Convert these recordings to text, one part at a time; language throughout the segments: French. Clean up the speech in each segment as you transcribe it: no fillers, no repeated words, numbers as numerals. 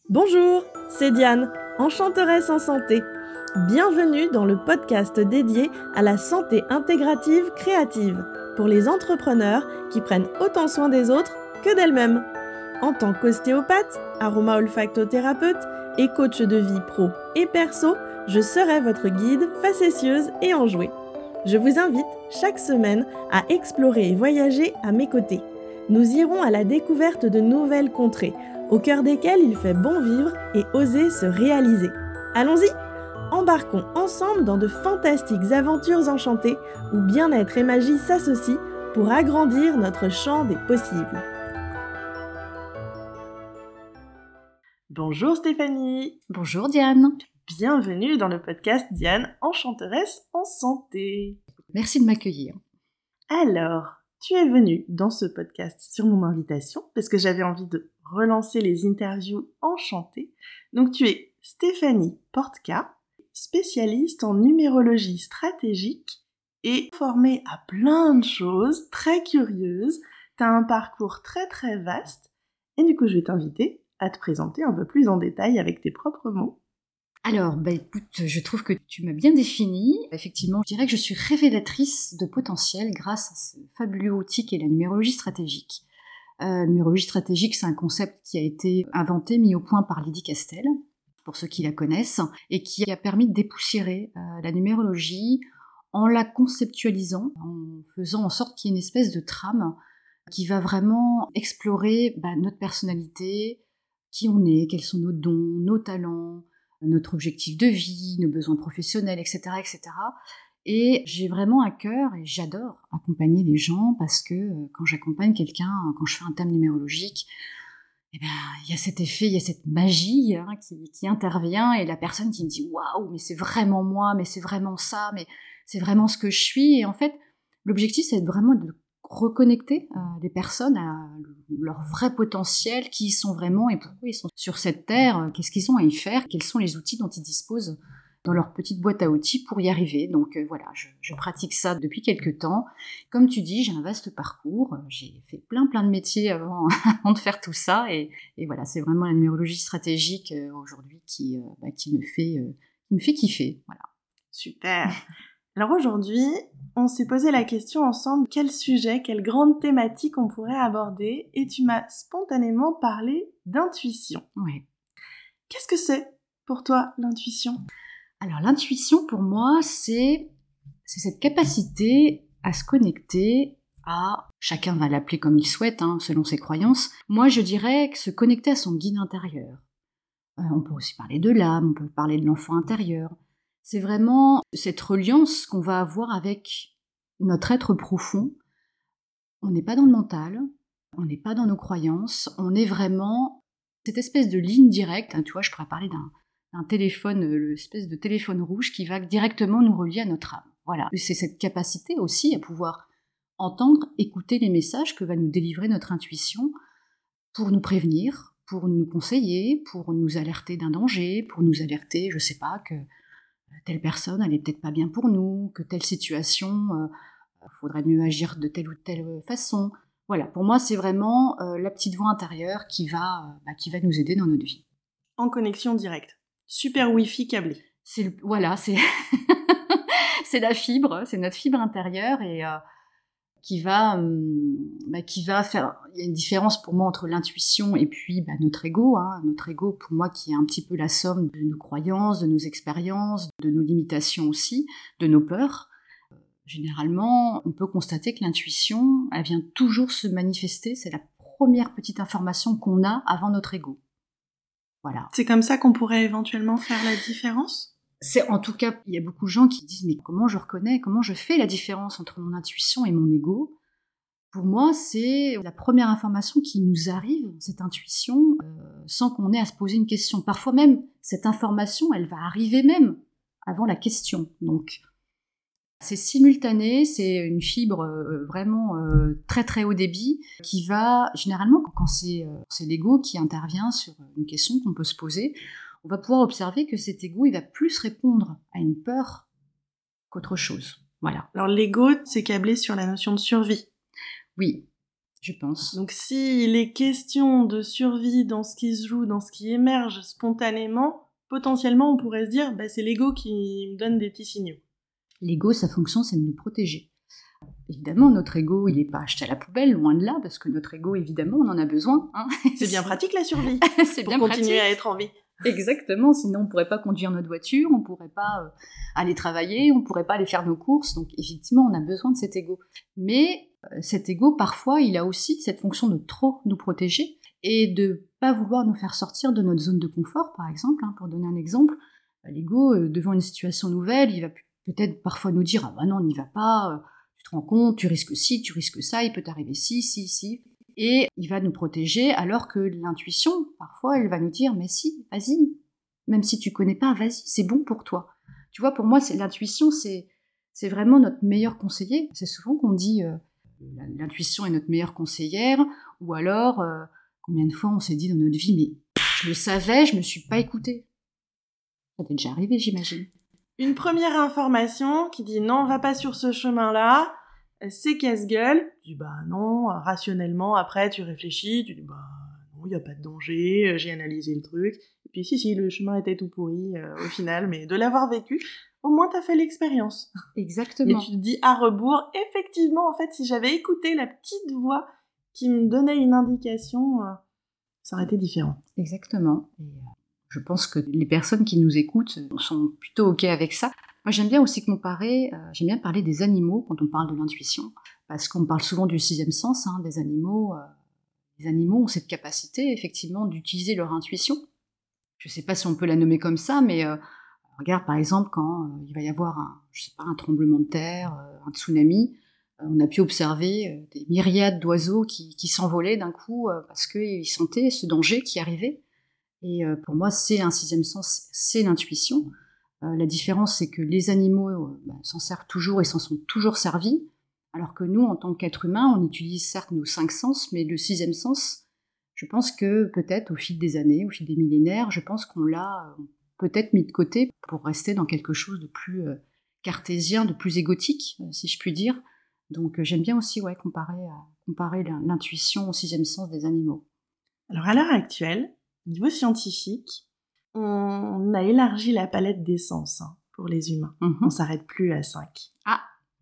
Bonjour, c'est Diane, enchanteresse en santé. Bienvenue dans le podcast dédié à la santé intégrative créative pour les entrepreneurs qui prennent autant soin des autres que d'elles-mêmes. En tant qu'ostéopathe, aroma-olfactothérapeute et coach de vie pro et perso, je serai votre guide facétieuse et enjouée. Je vous invite chaque semaine à explorer et voyager à mes côtés. Nous irons à la découverte de nouvelles contrées, au cœur desquelles il fait bon vivre et oser se réaliser. Allons-y! Embarquons ensemble dans de fantastiques aventures enchantées où bien-être et magie s'associent pour agrandir notre champ des possibles. Bonjour Stéphanie! Bonjour Diane. Bienvenue dans le podcast Diane, enchanteresse en santé. Merci de m'accueillir. Alors, tu es venue dans ce podcast sur mon invitation parce que j'avais envie de relancer les interviews enchantées. Donc tu es Stéphanie Portka, spécialiste en numérologie stratégique et formée à plein de choses, très curieuse. Tu as un parcours très très vaste et du coup je vais t'inviter à te présenter un peu plus en détail avec tes propres mots. Alors, écoute, je trouve que tu m'as bien définie. Effectivement, je dirais que je suis révélatrice de potentiel grâce à ce fabuleux outil qu'est la numérologie stratégique. La numérologie stratégique, c'est un concept qui a été inventé, mis au point par Lydie Castel, pour ceux qui la connaissent, et qui a permis de dépoussiérer la numérologie en la conceptualisant, en faisant en sorte qu'il y ait une espèce de trame qui va vraiment explorer notre personnalité, qui on est, quels sont nos dons, nos talents, notre objectif de vie, nos besoins professionnels, etc., etc. Et j'ai vraiment à cœur, et j'adore accompagner les gens, parce que quand j'accompagne quelqu'un, quand je fais un thème numérologique, il y a cet effet, il y a cette magie qui intervient, et la personne qui me dit « Waouh, mais c'est vraiment moi, mais c'est vraiment ça, mais c'est vraiment ce que je suis ». Et en fait, l'objectif, c'est vraiment de reconnecter les personnes à leur vrai potentiel, qui ils sont vraiment et pourquoi ils sont sur cette terre, qu'est-ce qu'ils ont à y faire, quels sont les outils dont ils disposent dans leur petite boîte à outils pour y arriver. Donc voilà, je pratique ça depuis quelques temps. Comme tu dis, j'ai un vaste parcours, j'ai fait plein de métiers avant, avant de faire tout ça, et voilà, c'est vraiment la numérologie stratégique aujourd'hui qui me fait kiffer. Voilà. Super! Alors aujourd'hui, on s'est posé la question ensemble, quel sujet, quelle grande thématique on pourrait aborder, et tu m'as spontanément parlé d'intuition. Ouais. Qu'est-ce que c'est pour toi l'intuition ? Alors l'intuition pour moi, c'est cette capacité à se connecter à, chacun va l'appeler comme il souhaite, selon ses croyances. Moi je dirais que se connecter à son guide intérieur. On peut aussi parler de l'âme, on peut parler de l'enfant intérieur. C'est vraiment cette reliance qu'on va avoir avec notre être profond. On n'est pas dans le mental, on n'est pas dans nos croyances, on est vraiment cette espèce de ligne directe. Tu vois, je pourrais parler d'un téléphone, l'espèce de téléphone rouge qui va directement nous relier à notre âme. Voilà. C'est cette capacité aussi à pouvoir entendre, écouter les messages que va nous délivrer notre intuition pour nous prévenir, pour nous conseiller, pour nous alerter d'un danger, pour nous alerter, je sais pas, que telle personne, elle est peut-être pas bien pour nous, que telle situation, faudrait mieux agir de telle ou telle façon. Voilà, pour moi, c'est vraiment la petite voix intérieure qui va nous aider dans notre vie. En connexion directe. Super Wi-Fi câblé. Voilà, c'est c'est la fibre, c'est notre fibre intérieure, et qui va faire. Il y a une différence pour moi entre l'intuition et puis notre ego. Notre ego, pour moi, qui est un petit peu la somme de nos croyances, de nos expériences, de nos limitations aussi, de nos peurs. Généralement, on peut constater que l'intuition, elle vient toujours se manifester. C'est la première petite information qu'on a avant notre ego. Voilà. C'est comme ça qu'on pourrait éventuellement faire la différence ? En tout cas, il y a beaucoup de gens qui disent « Mais comment je reconnais, comment je fais la différence entre mon intuition et mon ego ?» Pour moi, c'est la première information qui nous arrive, cette intuition, sans qu'on ait à se poser une question. Parfois même, cette information, elle va arriver même avant la question. Donc, c'est simultané, c'est une fibre vraiment très très haut débit qui va, généralement, quand c'est l'ego qui intervient sur une question qu'on peut se poser, on va pouvoir observer que cet ego, il va plus répondre à une peur qu'autre chose. Voilà. Alors l'ego, c'est câblé sur la notion de survie. Oui. je pense. Donc s'il est question de survie dans ce qui se joue, dans ce qui émerge spontanément, potentiellement on pourrait se dire c'est l'ego qui me donne des petits signaux. L'ego, sa fonction, c'est de nous protéger. Évidemment, notre ego, il n'est pas acheté à la poubelle, loin de là, parce que notre ego, évidemment, on en a besoin. Hein. C'est bien pratique la survie, c'est pour bien continuer pratique. à être en vie. Exactement, sinon on ne pourrait pas conduire notre voiture, on ne pourrait pas aller travailler, on ne pourrait pas aller faire nos courses, donc effectivement, on a besoin de cet ego. Mais cet ego, parfois, il a aussi cette fonction de trop nous protéger et de pas vouloir nous faire sortir de notre zone de confort, par exemple, hein, pour donner un exemple. L'ego, devant une situation nouvelle, il va peut-être parfois nous dire « Ah bah non, on n'y va pas, tu te rends compte, tu risques ci, tu risques ça, il peut t'arriver ci. » Et il va nous protéger, alors que l'intuition, parfois, elle va nous dire « Mais si, vas-y, même si tu connais pas, vas-y, c'est bon pour toi. » Tu vois, pour moi, l'intuition, c'est vraiment notre meilleur conseiller. C'est souvent qu'on dit l'intuition est notre meilleure conseillère, ou alors, combien de fois on s'est dit dans notre vie « Mais je le savais, je me suis pas écoutée. » Ça t'est déjà arrivé, j'imagine. Une première information qui dit « Non, va pas sur ce chemin-là », c'est casse-gueule. Tu dis non, rationnellement, après tu réfléchis, tu dis non, il n'y a pas de danger, j'ai analysé le truc. Et puis si, le chemin était tout pourri au final, mais de l'avoir vécu, au moins t'as fait l'expérience. Exactement. Mais tu te dis à rebours, effectivement, en fait, si j'avais écouté la petite voix qui me donnait une indication, ça aurait été différent. Exactement. Et je pense que les personnes qui nous écoutent sont plutôt OK avec ça. Moi, j'aime bien aussi j'aime bien parler des animaux quand on parle de l'intuition, parce qu'on parle souvent du sixième sens, hein, des animaux. Les animaux ont cette capacité, effectivement, d'utiliser leur intuition. Je ne sais pas si on peut la nommer comme ça, mais regarde, par exemple, quand il va y avoir un tremblement de terre, un tsunami, on a pu observer des myriades d'oiseaux qui s'envolaient d'un coup parce qu'ils sentaient ce danger qui arrivait. Et pour moi, c'est un sixième sens, c'est l'intuition. La différence, c'est que les animaux s'en servent toujours et s'en sont toujours servis, alors que nous, en tant qu'êtres humains, on utilise certes nos 5 sens, mais le sixième sens, je pense que peut-être au fil des années, au fil des millénaires, je pense qu'on l'a peut-être mis de côté pour rester dans quelque chose de plus cartésien, de plus égotique, si je puis dire. Donc j'aime bien aussi comparer l'intuition au sixième sens des animaux. Alors à l'heure actuelle, au niveau scientifique, on a élargi la palette des sens pour les humains. On s'arrête plus à 5. Ah,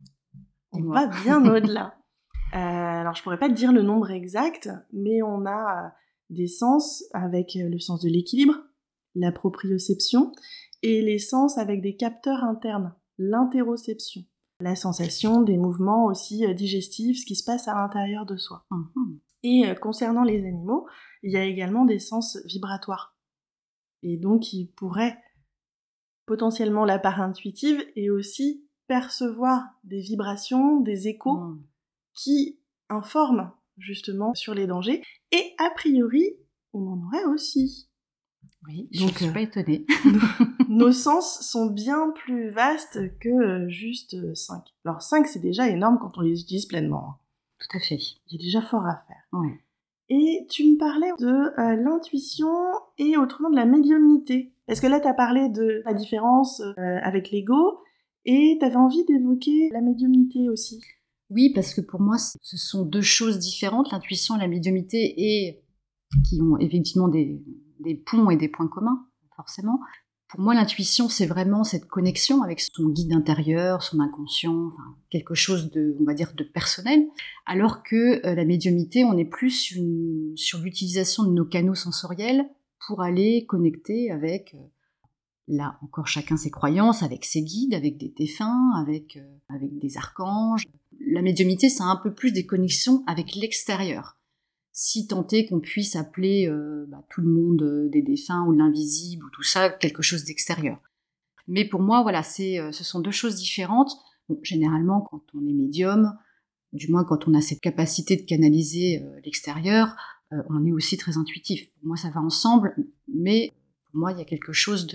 on va bien au-delà. Alors je pourrais pas te dire le nombre exact, mais on a des sens avec le sens de l'équilibre, la proprioception, et les sens avec des capteurs internes, l'interoception, la sensation des mouvements aussi digestifs, ce qui se passe à l'intérieur de soi. Et concernant les animaux, il y a également des sens vibratoires. Et donc, ils pourraient potentiellement la part intuitive et aussi percevoir des vibrations, des échos qui informent justement sur les dangers. Et a priori, on en aurait aussi. Oui, donc, je ne suis pas étonnée. Nos sens sont bien plus vastes que juste 5. Alors 5, c'est déjà énorme quand on les utilise pleinement. Tout à fait. Il y a déjà fort à faire. Ouais. Et tu me parlais de l'intuition et autrement de la médiumnité. Parce que là, tu as parlé de la différence avec l'ego et tu avais envie d'évoquer la médiumnité aussi. Oui, parce que pour moi, ce sont deux choses différentes, l'intuition et la médiumnité, et qui ont effectivement des ponts et des points communs, forcément. Pour moi, l'intuition, c'est vraiment cette connexion avec son guide intérieur, son inconscient, enfin, quelque chose on va dire, de personnel, alors que la médiumnité, on est plus sur l'utilisation de nos canaux sensoriels pour aller connecter avec, là encore chacun ses croyances, avec ses guides, avec des défunts, avec des archanges. La médiumnité, c'est un peu plus des connexions avec l'extérieur. Si tant est qu'on puisse appeler tout le monde des défunts ou de l'invisible ou tout ça, quelque chose d'extérieur. Mais pour moi, voilà, ce sont deux choses différentes. Bon, généralement, quand on est médium, du moins quand on a cette capacité de canaliser l'extérieur, on est aussi très intuitif. Pour moi, ça va ensemble, mais pour moi, il y a quelque chose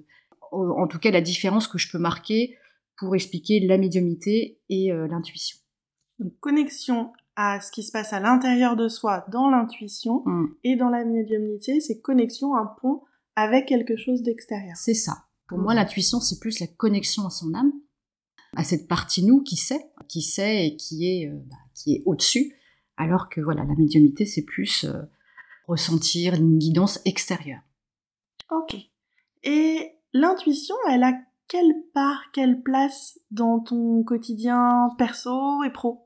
en tout cas, la différence que je peux marquer pour expliquer la médiumnité et l'intuition. Donc, connexion à ce qui se passe à l'intérieur de soi dans l'intuition et dans la médiumnité, c'est connexion, un pont avec quelque chose d'extérieur. C'est ça. Pour moi, l'intuition, c'est plus la connexion à son âme, à cette partie nous qui sait et qui est au-dessus, Alors que voilà, la médiumnité, c'est plus ressentir une guidance extérieure. Ok. Et l'intuition, elle a quelle part, quelle place dans ton quotidien perso et pro?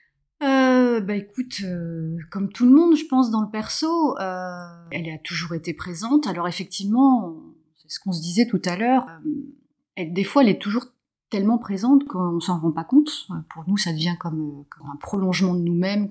Écoute, comme tout le monde, je pense, dans le perso, elle a toujours été présente. Alors effectivement, c'est ce qu'on se disait tout à l'heure, des fois, elle est toujours tellement présente qu'on s'en rend pas compte. Pour nous, ça devient comme un prolongement de nous-mêmes,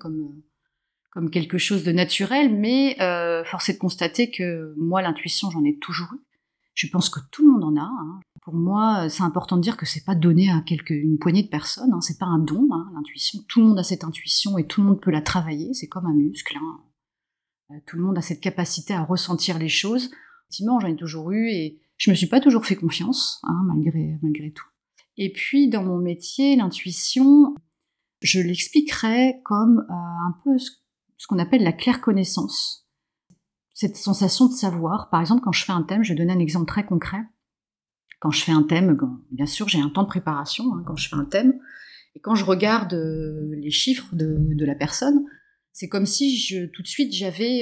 comme quelque chose de naturel, mais force est de constater que moi, l'intuition, j'en ai toujours eu. Je pense que tout le monde en a, hein. Pour moi, c'est important de dire que c'est pas donné à une poignée de personnes, hein. C'est pas un don, hein, l'intuition. Tout le monde a cette intuition et tout le monde peut la travailler. C'est comme un muscle, hein. Tout le monde a cette capacité à ressentir les choses. Effectivement, j'en ai toujours eu et je me suis pas toujours fait confiance, hein, malgré tout. Et puis, dans mon métier, l'intuition, je l'expliquerais comme un peu ce qu'on appelle la clairconnaissance. Cette sensation de savoir. Par exemple, quand je fais un thème, je vais donner un exemple très concret. Quand je fais un thème, bien sûr, j'ai un temps de préparation, hein, quand je fais un thème. Et quand je regarde les chiffres de la personne, c'est comme si tout de suite,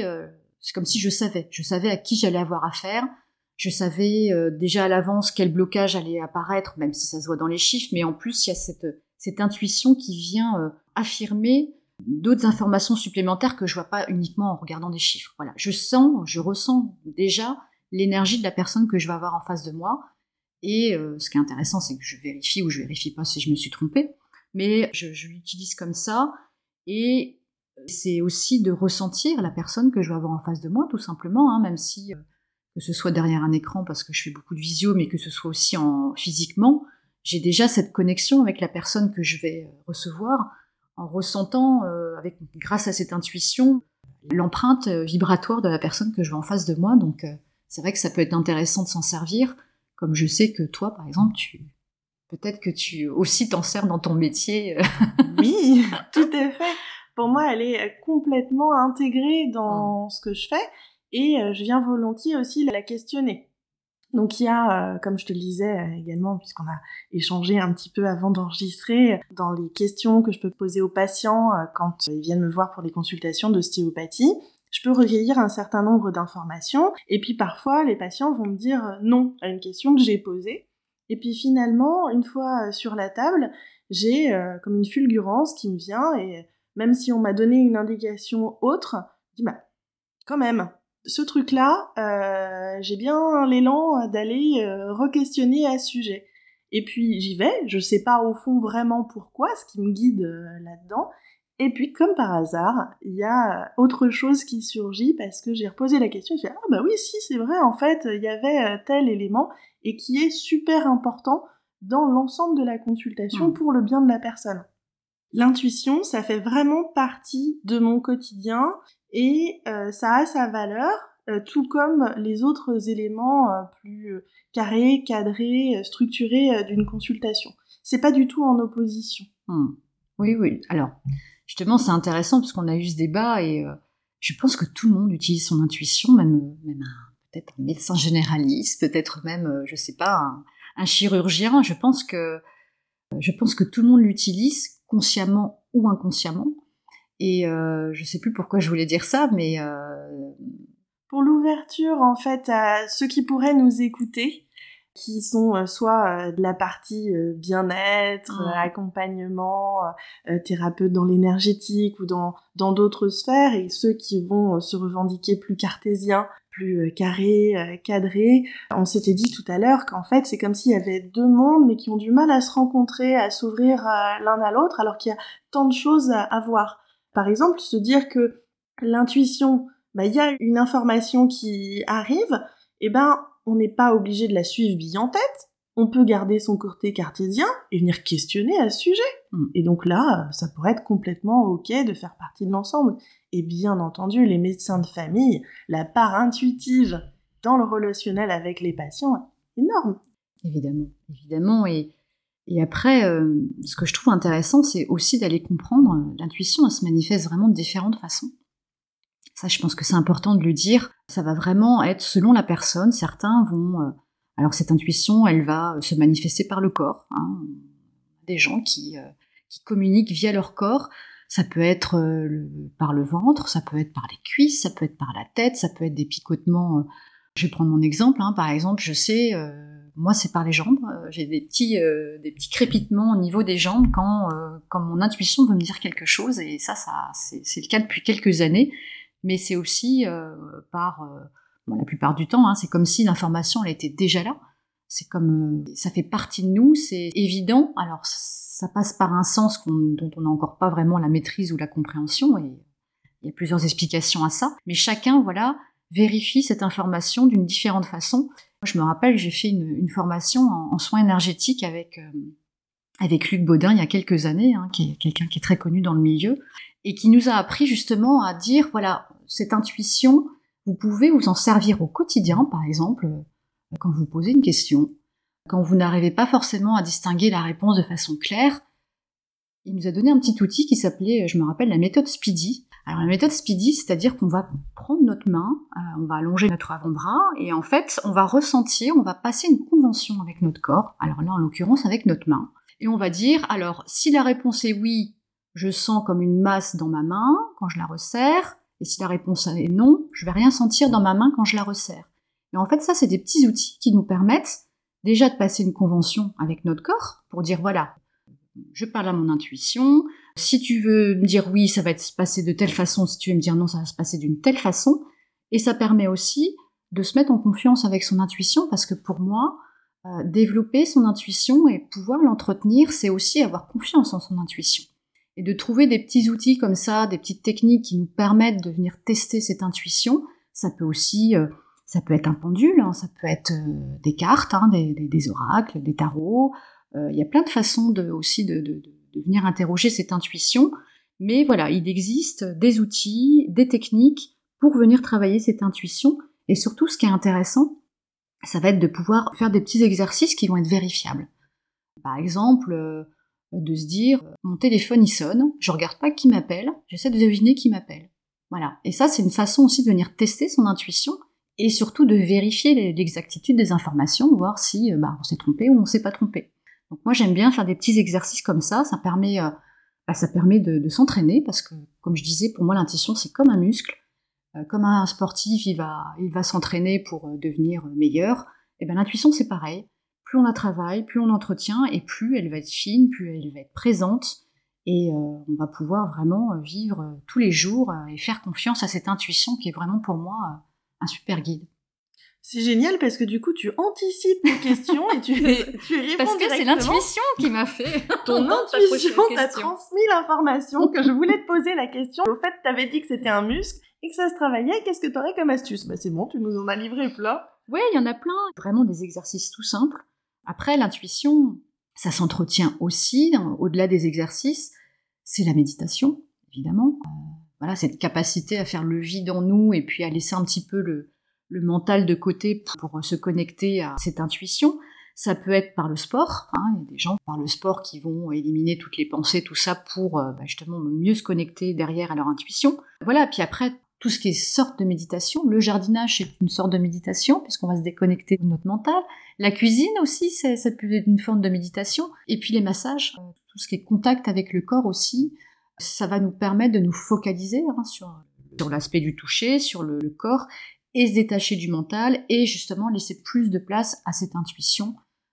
c'est comme si je savais à qui j'allais avoir affaire. Je savais déjà à l'avance quel blocage allait apparaître, même si ça se voit dans les chiffres. Mais en plus, il y a cette intuition qui vient affirmer d'autres informations supplémentaires que je vois pas uniquement en regardant des chiffres. Voilà, je ressens déjà l'énergie de la personne que je vais avoir en face de moi. Et ce qui est intéressant, c'est que je vérifie ou je vérifie pas si je me suis trompée, mais je l'utilise comme ça. Et c'est aussi de ressentir la personne que je vais avoir en face de moi, tout simplement, hein, même si que ce soit derrière un écran parce que je fais beaucoup de visio, mais que ce soit aussi physiquement, j'ai déjà cette connexion avec la personne que je vais recevoir, en ressentant, grâce à cette intuition, l'empreinte vibratoire de la personne que je vois en face de moi. Donc c'est vrai que ça peut être intéressant de s'en servir, comme je sais que toi, par exemple, peut-être que tu aussi t'en sers dans ton métier. Oui, tout à fait. Pour moi, elle est complètement intégrée dans ce que je fais et je viens volontiers aussi la questionner. Donc il y a, comme je te le disais également, puisqu'on a échangé un petit peu avant d'enregistrer, dans les questions que je peux poser aux patients quand ils viennent me voir pour les consultations d'ostéopathie, je peux recueillir un certain nombre d'informations, et puis parfois les patients vont me dire non à une question que j'ai posée, et puis finalement, une fois sur la table, j'ai comme une fulgurance qui me vient, et même si on m'a donné une indication autre, je dis bah, quand même, ce truc-là, j'ai bien l'élan d'aller re-questionner à ce sujet. Et puis j'y vais, je sais pas au fond vraiment pourquoi, ce qui me guide là-dedans. Et puis comme par hasard, il y a autre chose qui surgit parce que j'ai reposé la question, je fais ah bah oui si c'est vrai en fait il y avait tel élément et qui est super important dans l'ensemble de la consultation pour le bien de la personne. L'intuition, ça fait vraiment partie de mon quotidien et ça a sa valeur, tout comme les autres éléments plus carrés, cadrés, structurés d'une consultation. C'est pas du tout en opposition. Oui. Alors, justement, c'est intéressant parce qu'on a eu ce débat et je pense que tout le monde utilise son intuition, même peut-être un médecin généraliste, peut-être même, je sais pas, un chirurgien. Je pense que tout le monde l'utilise, consciemment ou inconsciemment. Et je sais plus pourquoi je voulais dire ça, mais pour l'ouverture en fait à ceux qui pourraient nous écouter, qui sont soit de la partie bien-être, accompagnement, thérapeute dans l'énergétique ou dans d'autres sphères, et ceux qui vont se revendiquer plus cartésiens, plus carrés, cadrés. On s'était dit tout à l'heure qu'en fait c'est comme s'il y avait deux mondes mais qui ont du mal à se rencontrer, à s'ouvrir l'un à l'autre, alors qu'il y a tant de choses à voir. Par exemple, se dire que l'intuition, il y a une information qui arrive, et on n'est pas obligé de la suivre bille en tête, on peut garder son côté cartésien et venir questionner à ce sujet. Et donc là, ça pourrait être complètement ok de faire partie de l'ensemble. Et bien entendu, les médecins de famille, la part intuitive dans le relationnel avec les patients est énorme. Évidemment. Et après, ce que je trouve intéressant, c'est aussi d'aller comprendre, l'intuition, elle se manifeste vraiment de différentes façons. Ça, je pense que c'est important de le dire. Ça va vraiment être selon la personne. Certains vont... alors cette intuition, elle va se manifester par le corps. Des gens qui communiquent via leur corps. Ça peut être par le ventre, ça peut être par les cuisses, ça peut être par la tête, ça peut être des picotements. Je vais prendre mon exemple. Par exemple, je sais, moi c'est par les jambes. J'ai des petits crépitements au niveau des jambes quand mon intuition veut me dire quelque chose. Et ça c'est le cas depuis quelques années. Mais c'est aussi la plupart du temps, c'est comme si l'information elle était déjà là. C'est comme ça fait partie de nous, c'est évident. Alors ça passe par un sens dont on n'a encore pas vraiment la maîtrise ou la compréhension, et il y a plusieurs explications à ça. Mais chacun, vérifie cette information d'une différente façon. Moi, je me rappelle que j'ai fait une formation en soins énergétiques avec Luc Baudin il y a quelques années, qui est quelqu'un qui est très connu dans le milieu, et qui nous a appris justement à dire, cette intuition, vous pouvez vous en servir au quotidien, par exemple, quand vous posez une question, quand vous n'arrivez pas forcément à distinguer la réponse de façon claire. Il nous a donné un petit outil qui s'appelait, je me rappelle, la méthode Speedy. Alors la méthode Speedy, c'est-à-dire qu'on va prendre notre main, on va allonger notre avant-bras, et en fait, on va ressentir, on va passer une convention avec notre corps, alors là, en l'occurrence, avec notre main, et on va dire, alors, si la réponse est oui, je sens comme une masse dans ma main quand je la resserre, et si la réponse est non, je vais rien sentir dans ma main quand je la resserre. Et en fait, ça, c'est des petits outils qui nous permettent déjà de passer une convention avec notre corps pour dire, je parle à mon intuition. Si tu veux me dire oui, ça va se passer de telle façon. Si tu veux me dire non, ça va se passer d'une telle façon. Et ça permet aussi de se mettre en confiance avec son intuition, parce que pour moi, développer son intuition et pouvoir l'entretenir, c'est aussi avoir confiance en son intuition. Et de trouver des petits outils comme ça, des petites techniques qui nous permettent de venir tester cette intuition, ça peut aussi... ça peut être un pendule, ça peut être des cartes, des oracles, des tarots. Il y a plein de façons de venir interroger cette intuition. Mais il existe des outils, des techniques pour venir travailler cette intuition. Et surtout, ce qui est intéressant, ça va être de pouvoir faire des petits exercices qui vont être vérifiables. Par exemple, de se dire, mon téléphone il sonne, je regarde pas qui m'appelle, j'essaie de deviner qui m'appelle. Voilà. Et ça, c'est une façon aussi de venir tester son intuition, et surtout de vérifier l'exactitude des informations, voir si on s'est trompé ou on s'est pas trompé. Donc moi j'aime bien faire des petits exercices comme ça permet de s'entraîner, parce que comme je disais, pour moi l'intuition c'est comme un muscle, comme un sportif il va s'entraîner pour devenir meilleur, et bien l'intuition c'est pareil, plus on la travaille, plus on l'entretient, et plus elle va être fine, plus elle va être présente, et on va pouvoir vraiment vivre tous les jours et faire confiance à cette intuition qui est vraiment pour moi un super guide. C'est génial parce que du coup, tu anticipes les questions et tu réponds parce que directement. C'est l'intuition qui m'a fait. Ton intuition t'a transmis l'information que je voulais te poser la question. Au fait, t'avais dit que c'était un muscle et que ça se travaillait. Qu'est-ce que t'aurais comme astuce ? C'est bon, tu nous en as livré plein. Ouais, il y en a plein. Vraiment des exercices tout simples. Après, l'intuition, ça s'entretient aussi, au-delà des exercices. C'est la méditation, évidemment. Cette capacité à faire le vide en nous et puis à laisser un petit peu le mental de côté pour se connecter à cette intuition. Ça peut être par le sport. Il y a des gens par le sport qui vont éliminer toutes les pensées, tout ça pour justement mieux se connecter derrière à leur intuition. Puis après, tout ce qui est sorte de méditation. Le jardinage, c'est une sorte de méditation puisqu'on va se déconnecter de notre mental. La cuisine aussi, ça peut être une forme de méditation. Et puis les massages, tout ce qui est contact avec le corps aussi, ça va nous permettre de nous focaliser sur l'aspect du toucher, sur le corps, et se détacher du mental, et justement laisser plus de place à cette intuition.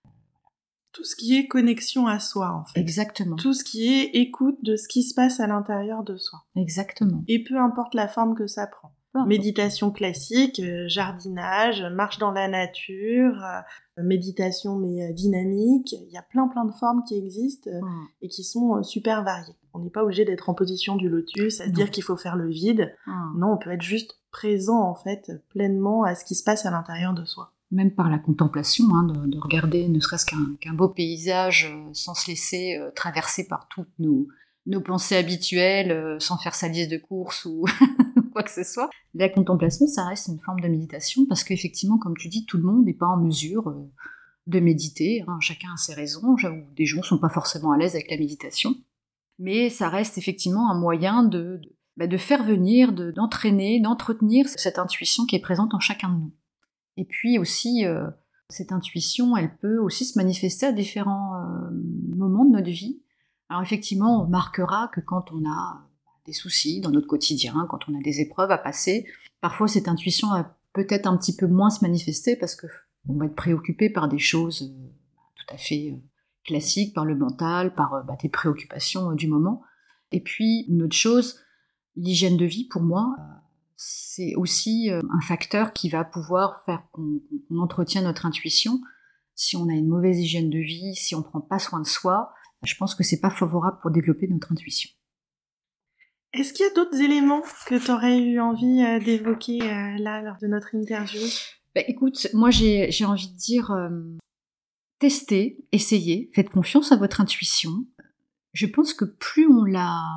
Tout ce qui est connexion à soi, en fait. Exactement. Tout ce qui est écoute de ce qui se passe à l'intérieur de soi. Exactement. Et peu importe la forme que ça prend. Méditation classique, jardinage, marche dans la nature, méditation mais dynamique. Il y a plein de formes qui existent et qui sont super variées. On n'est pas obligé d'être en position du lotus, à se dire qu'il faut faire le vide. Non, on peut être juste présent en fait, pleinement à ce qui se passe à l'intérieur de soi. Même par la contemplation, de regarder ne serait-ce qu'un beau paysage sans se laisser traverser par toutes nos pensées habituelles, sans faire sa liste de courses ou quoi que ce soit. La contemplation, ça reste une forme de méditation, parce qu'effectivement, comme tu dis, tout le monde n'est pas en mesure de méditer. Chacun a ses raisons. Des gens ne sont pas forcément à l'aise avec la méditation. Mais ça reste effectivement un moyen de faire venir, d'entraîner, d'entretenir cette intuition qui est présente en chacun de nous. Et puis aussi, cette intuition, elle peut aussi se manifester à différents moments de notre vie. Alors effectivement, on remarquera que quand on a des soucis dans notre quotidien, quand on a des épreuves à passer, parfois cette intuition va peut-être un petit peu moins se manifester parce que on va être préoccupé par des choses tout à fait classiques, par le mental, par des préoccupations du moment. Et puis une autre chose, l'hygiène de vie pour moi, c'est aussi un facteur qui va pouvoir faire qu'on entretient notre intuition. Si on a une mauvaise hygiène de vie, si on ne prend pas soin de soi, je pense que c'est pas favorable pour développer notre intuition. Est-ce qu'il y a d'autres éléments que tu aurais eu envie d'évoquer là lors de notre interview ? Écoute, moi j'ai envie de dire testez, essayez, faites confiance à votre intuition. Je pense que plus on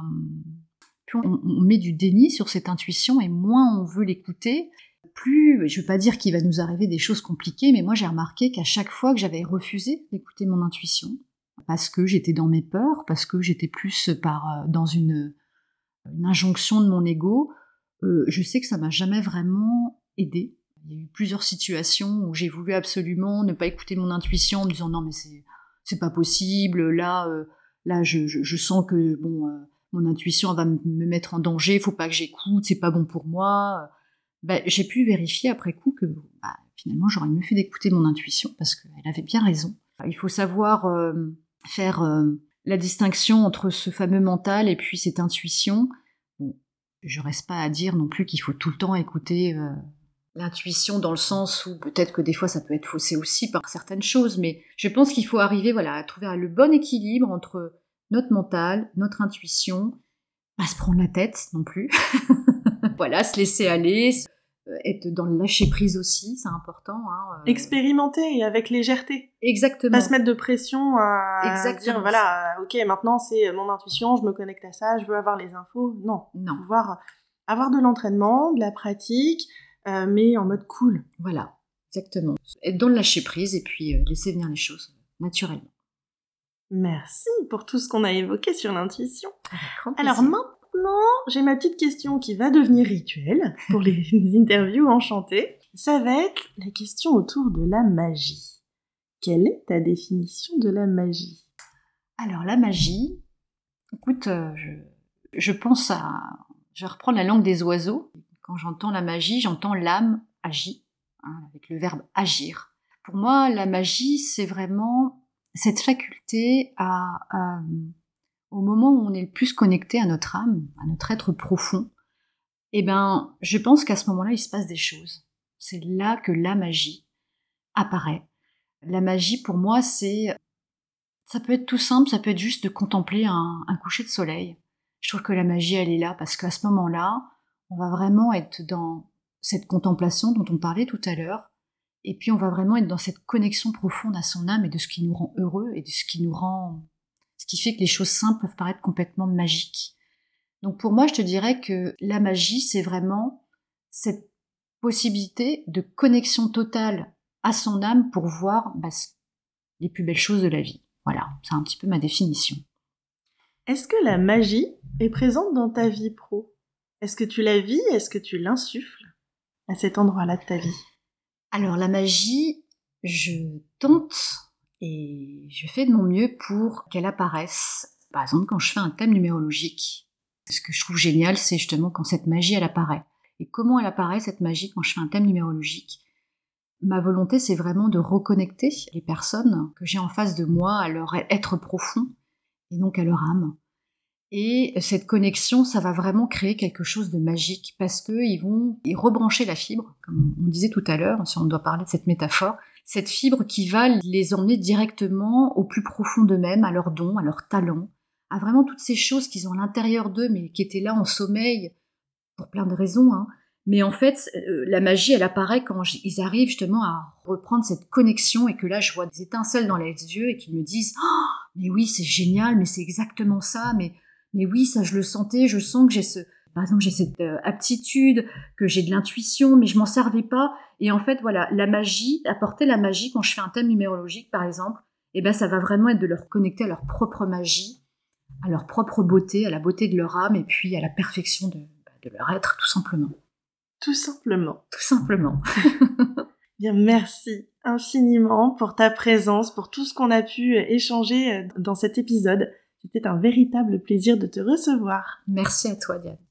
met du déni sur cette intuition et moins on veut l'écouter, plus, je ne veux pas dire qu'il va nous arriver des choses compliquées, mais moi j'ai remarqué qu'à chaque fois que j'avais refusé d'écouter mon intuition, parce que j'étais dans mes peurs, parce que j'étais plus dans une injonction de mon ego, je sais que ça m'a jamais vraiment aidée. Il y a eu plusieurs situations où j'ai voulu absolument ne pas écouter mon intuition en me disant non mais c'est pas possible, là je sens que mon intuition va me mettre en danger, faut pas que j'écoute, c'est pas bon pour moi. J'ai pu vérifier après coup que finalement j'aurais mieux fait d'écouter mon intuition parce qu'elle avait bien raison. Il faut savoir faire la distinction entre ce fameux mental et puis cette intuition. Bon, je reste pas à dire non plus qu'il faut tout le temps écouter l'intuition dans le sens où peut-être que des fois ça peut être faussé aussi par certaines choses, mais je pense qu'il faut arriver à trouver le bon équilibre entre notre mental, notre intuition, pas se prendre la tête non plus, se laisser aller, être dans le lâcher-prise aussi, c'est important. Expérimenter et avec légèreté. Exactement. Pas se mettre de pression à Exactement. dire ok, maintenant c'est mon intuition, je me connecte à ça, je veux avoir les infos. Non. Pouvoir avoir de l'entraînement, de la pratique, mais en mode cool. Voilà, exactement. Être dans le lâcher-prise et puis laisser venir les choses naturellement. Merci pour tout ce qu'on a évoqué sur l'intuition. Alors maintenant, j'ai ma petite question qui va devenir rituelle pour les interviews enchantées. Ça va être la question autour de la magie. Quelle est ta définition de la magie ? Alors la magie, écoute, je pense je vais reprendre la langue des oiseaux. Quand j'entends la magie, j'entends l'âme agit, avec le verbe agir. Pour moi, la magie, c'est vraiment cette faculté au moment où on est le plus connecté à notre âme, à notre être profond, je pense qu'à ce moment-là, il se passe des choses. C'est là que la magie apparaît. La magie, pour moi, ça peut être tout simple, ça peut être juste de contempler un coucher de soleil. Je trouve que la magie, elle est là, parce qu'à ce moment-là, on va vraiment être dans cette contemplation dont on parlait tout à l'heure, et puis on va vraiment être dans cette connexion profonde à son âme et de ce qui nous rend heureux et de ce qui fait que les choses simples peuvent paraître complètement magiques. Donc pour moi, je te dirais que la magie, c'est vraiment cette possibilité de connexion totale à son âme pour voir les plus belles choses de la vie. Voilà, c'est un petit peu ma définition. Est-ce que la magie est présente dans ta vie pro ? Est-ce que tu la vis ? Est-ce que tu l'insuffles à cet endroit-là de ta vie ? Alors la magie, je tente et je fais de mon mieux pour qu'elle apparaisse. Par exemple, quand je fais un thème numérologique, ce que je trouve génial, c'est justement quand cette magie, elle apparaît. Et comment elle apparaît, cette magie, quand je fais un thème numérologique ? Ma volonté, c'est vraiment de reconnecter les personnes que j'ai en face de moi à leur être profond et donc à leur âme. Et cette connexion, ça va vraiment créer quelque chose de magique parce qu'ils vont rebrancher la fibre, comme on disait tout à l'heure, si on doit parler de cette métaphore, cette fibre qui va les emmener directement au plus profond d'eux-mêmes, à leurs dons, à leurs talents, à vraiment toutes ces choses qu'ils ont à l'intérieur d'eux, mais qui étaient là en sommeil, pour plein de raisons. Mais en fait, la magie, elle apparaît quand ils arrivent justement à reprendre cette connexion et que là, je vois des étincelles dans les yeux et qu'ils me disent « Oh, mais oui, c'est génial, mais c'est exactement ça, mais oui, ça je le sentais, je sens que par exemple, j'ai cette aptitude, que j'ai de l'intuition, mais je m'en servais pas. » Et en fait, voilà, la magie, apporter la magie quand je fais un thème numérologique, par exemple, ça va vraiment être de leur connecter à leur propre magie, à leur propre beauté, à la beauté de leur âme et puis à la perfection de leur être, tout simplement. Tout simplement. Tout simplement. Bien, merci infiniment pour ta présence, pour tout ce qu'on a pu échanger dans cet épisode C'était un véritable plaisir de te recevoir. Merci à toi, Diane.